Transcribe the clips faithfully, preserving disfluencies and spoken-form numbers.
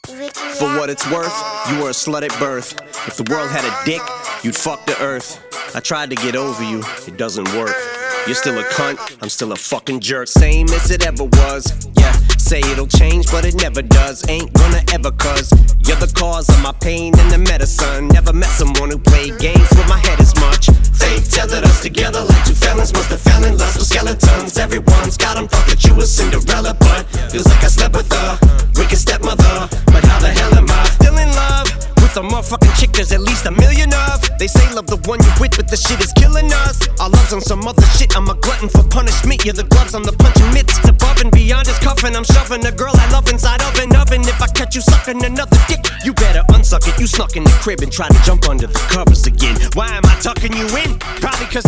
For what it's worth, you were a slut at birth. If the world had a dick, you'd fuck the earth. I tried to get over you, it doesn't work. You're still a cunt, I'm still a fucking jerk. Same as it ever was, yeah. Say it'll change, but it never does. Ain't gonna ever, cause you're the cause of my pain and the medicine. Never met someone who played games with my head as much. Fate tethered us together like two felons must have fell in lust with skeletons. Everyone's got them, thought that you were Cinderella, but feels like I slept with her wicked stepmother. But how the hell am I still in love with a motherfucking chick there's at least a million of? They say love the one you with, but the shit is killing us. Our love's on some other shit, I'm a glutton for punishment. You're the gloves, I'm the punching mitts. It's above and beyond just cuffing, I'm shoving the girl I love inside of an oven. If I catch you sucking another dick, you better unsuck it. You snuck in the crib and tried to jump under the covers again. Why am I tucking you in? Probably cause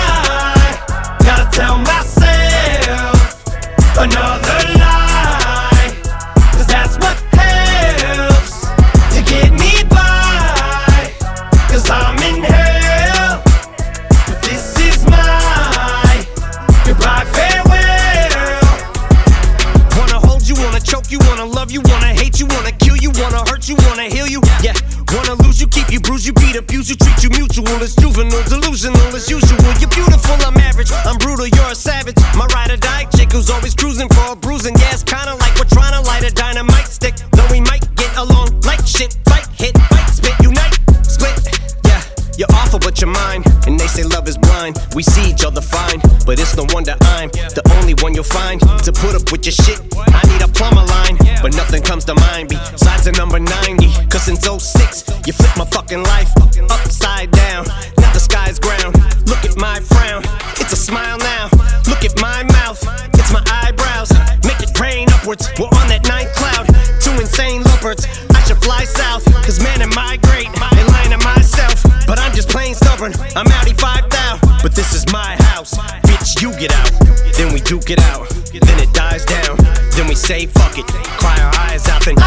I gotta tell myself another lie, cause that's what helps to get me by. Cause I'm in hell, but this is my goodbye farewell. Wanna hold you, wanna choke you, wanna love you, wanna hate you, wanna kill you, wanna hurt you, wanna heal you, yeah. Wanna lose you, keep you, bruise you, beat, abuse you, treat you mutual. It's juvenile, delusional as usual. You're beautiful, I'm average, I'm brutal, you're a savage. My ride or die chick who's always cruising for a bruising. Yeah, it's kinda like we're trying to light a dynamite stick. Though we might get along like shit. Fight, hit, bite, spit, unite, split. Yeah, you're awful but you're mine. And they say love is blind. We see each other fine, but it's no wonder I'm the only one you'll find to put up with your shit. I need a plumber line, but nothing comes to mind besides the number ninety. Cause since oh six, you flipped my fucking life upside down. Now the sky's ground. Look at my frown, it's a smile now. Look at my mouth, it's my eyebrows. Make it rain upwards, we're on that ninth cloud. Two insane lovebirds, I should fly south. Cause man am I great, and lying to myself. But I'm just plain stubborn, I'm Audi five thou. But this is my house, bitch you get out. Then we duke it out, then it dies down. Then we say fuck it, cry our eyes out. Then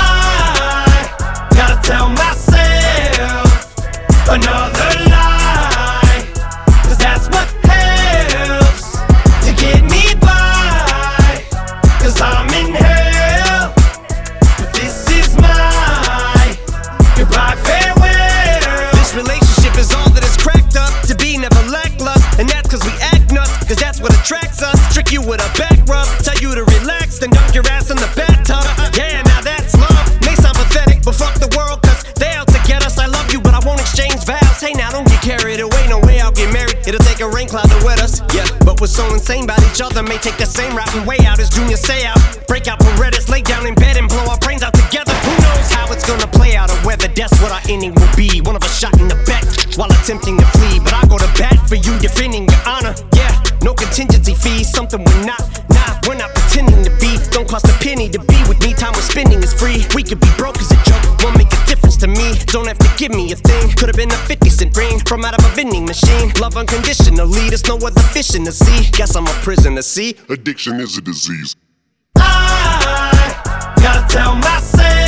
I gotta tell myself another lie, cause that's what helps to get me by. Cause I'm in hell, but this is my goodbye farewell. This relationship is all that is cracked up to be, never lackluster. And that's cause we act nuts, cause that's what attracts us. Trick you with a back rub, tell you to relax, then dunk your ass in the bathtub. Yeah, now that's love. May sound pathetic, but fuck the world, cause they out to get us. I love you, but I won't exchange vows. Hey now, don't get carried away, no way I'll get married. It'll take a rain cloud to wet us, yeah. But we're so insane about each other, may take the same route and way out as Junior say out. Break out Paredes, lay down in bed and blow our brains out together. Who knows how it's gonna play out or whether that's what our ending will be. One of us shot in the back while attempting to flee, but I go to bat for you, defending your honor. Yeah, no contingency fees, something we're not. Nah, we're not pretending to be. Don't cost a penny to be with me. Time we're spending is free. We could be broke as a joke, won't make a difference to me. Don't have to give me a thing. Could've been a fifty cent ring from out of a vending machine. Love unconditionally, there's no other fish in the sea. Guess I'm a prisoner, see? Addiction is a disease. I gotta tell myself